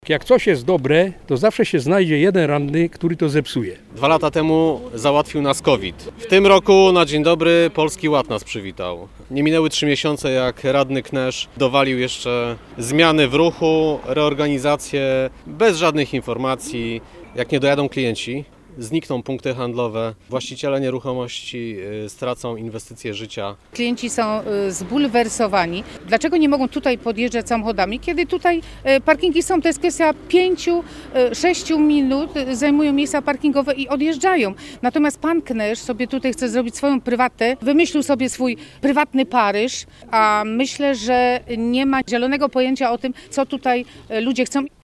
Jak coś jest dobre, to zawsze się znajdzie jeden ranny, który to zepsuje. 2 lata temu załatwił nas COVID. W tym roku na dzień dobry Polski Ład nas przywitał. Nie minęły 3 miesiące, jak radny Knesz dowalił jeszcze zmiany w ruchu, reorganizację, bez żadnych informacji. Jak nie dojadą klienci, znikną punkty handlowe, właściciele nieruchomości stracą inwestycje życia. Klienci są zbulwersowani. Dlaczego nie mogą tutaj podjeżdżać samochodami, kiedy tutaj parkingi są? To jest kwestia 5-6 minut, zajmują miejsca parkingowe i odjeżdżają. Natomiast pan Knesz sobie tutaj chce zrobić swoją prywatę, wymyślił sobie swój prywatny Paryż, a myślę, że nie ma zielonego pojęcia o tym, co tutaj ludzie chcą.